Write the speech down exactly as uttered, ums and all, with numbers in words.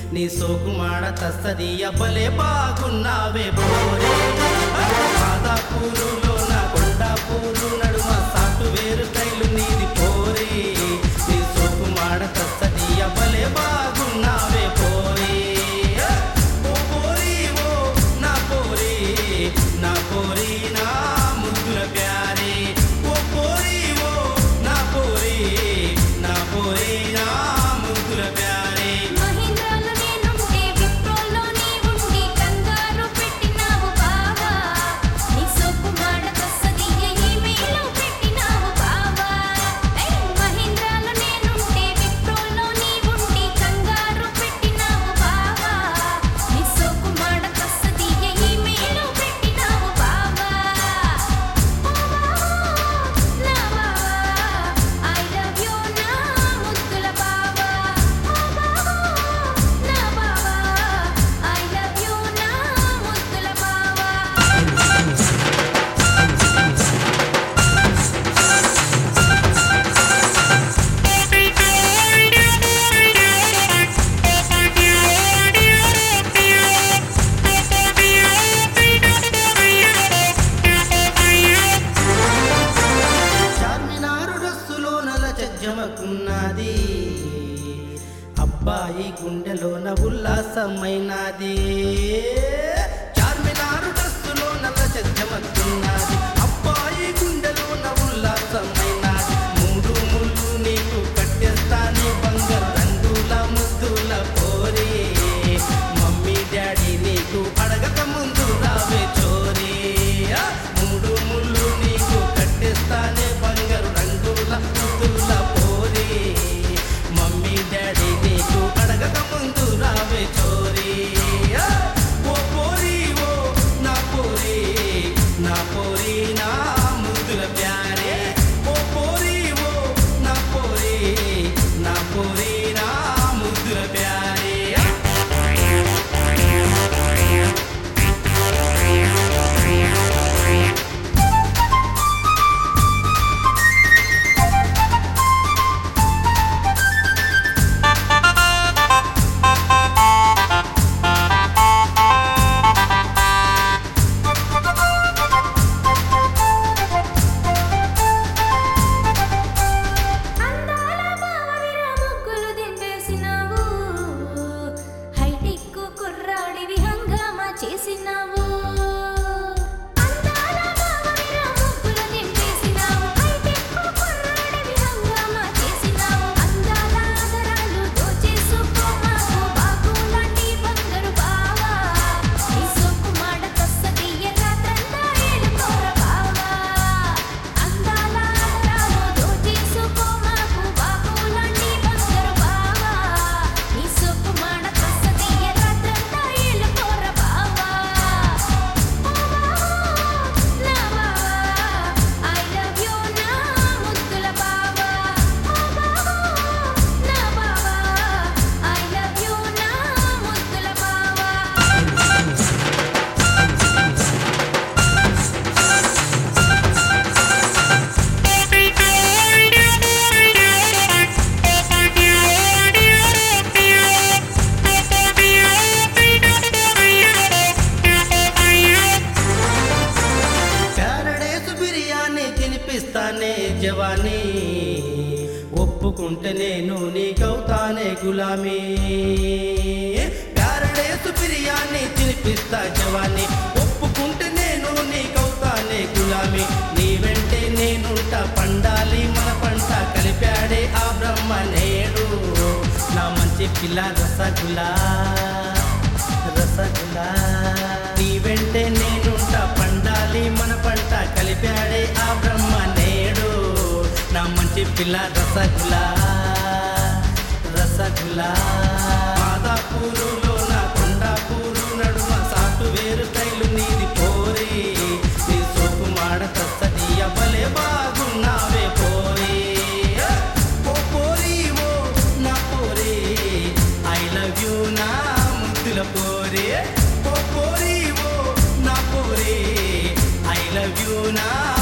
నీ సోకు మాడ తస్తదియ భలే బాగున్నావే పోరే మాదాపూరులో నా కొండాపూరు నడుమ సాటు వేరు కైలు నీది పోరే నీ సోకు మాడ తస్తదియ భలే బాగున్నావే పోరే ఓ పోరి ఓ నా పోరి నా పోరి నా ముద్దుల ప్యారే ఓ పోరి ఓ నా పోరి నా పోరి నా ముద్దుల ప్యారే మహేంద్రలో నేనుంటే విప్రోలో నీవుండి కంగారు పెట్టినావు బావా నీ సోకు మాడ తస్తదియ ఈమెయిల్లో పెట్టినావు బావా ఏయ్ మహేంద్రలో నేనుంటే విప్రోలో నీవుండి కంగారు పెట్టినావు బావా నీ సోకు మాడ తస్తదియ ఈమెయిల్లో పెట్టినావు బావా ఓ బావా నా బావా ఐ లవ్ యు నా ముద్దుల బావా ఓ బావా నా బావా ఐ లవ్ యు నా ముద్దుల బావా చార్మినారు డ్రస్సులో నల చజ్జమకున్నది అబ్బాయి గుండెలోన ఉల్లాసమైనది చార్మినారు డ్రస్సులో నల చజ్జమకున్నది అబ్బాయి గుండెలోన ఉల్లాసమైనది మూడు ముళ్ళు నీకు కట్టేస్తానే బంగారు రంగుల ముద్దుల పోరే మమ్మీ డాడీ నీకు అడగక ముందు రావే చోరీ ఆ, మూడు ముళ్ళు నీకు కట్టేస్తానే బంగారు రంగుల ముద్దుల పోరే మమ్మీ డాడీ నీకు అడగక ముందు రావే చోరీ ఆ, ఓ పోరి ఓ నా పోరి నా పోరి నా ముద్దుల ప్యారే ఓ పోరి ఓ నా పోరి నా పోరి నా ముద్దుల ప్యారే అందాల బావవిరా ముగ్గులు దింపేసినావు హైటెక్ కుర్రాడివి హంగామా చేసినావు అందాల బావవిరా ముగ్గులు దింపేసినావు హైటెక్ కుర్రాడివి హంగామా చేసినావు అందాల ఆదరాలు దోచేసుకో మాకు బాగులాంటి బంగారు బావా నీ సోకు మాడ తస్తదియ రాత్రంతా ఏలుకోర బావా అందాల ఆదరాలు దోచేసుకో మాకు బాగులాంటి బంగారు బావా నీ సోకు మాడ తస్తదియ రాత్రంతా ఏలుకోర బావా ఓ బావా నా బావా ఐ లవ్ యు నా ముద్దుల బావా ఓ బావా నా బావా ఐ లవ్ యు నా ముద్దుల బావా ప్యారడైస్ బిర్యానీ తినిపిస్తానే జవానీ ఒప్పుకుంటే నేను నీకవుతానే గులామీ ప్యారడైస్ బిర్యానీ తినిపిస్తా జవానీ ఒప్పుకుంటే నేను నీకవుతానే గులామీ నీ వెంటే నేనుంటా పండాలి మన పంట కలిపాడే ఆ బ్రహ్మ నేడు నా మంచి పిల్ల రసగులా రసగులా నీ వెంటే నేనుంటా పండాలి మన పంట కలిపాడే ఆ బ్రహ్మ నేడు నా మంచి పిల్ల రసగులా రసగులా మాదాపూరులో నా కొండాపూరు నడుమ సాటు వేరు కైలు నీది పోరే నీ సోకు మాడ తస్తదియ భలే బాగున్నావే పోరే ఓ పోరి ఓ నా పోరే ఐ లవ్ యు నా ముద్దుల పోరే ఓ పోరి ఓ నా పోరే ఐ లవ్ యు నా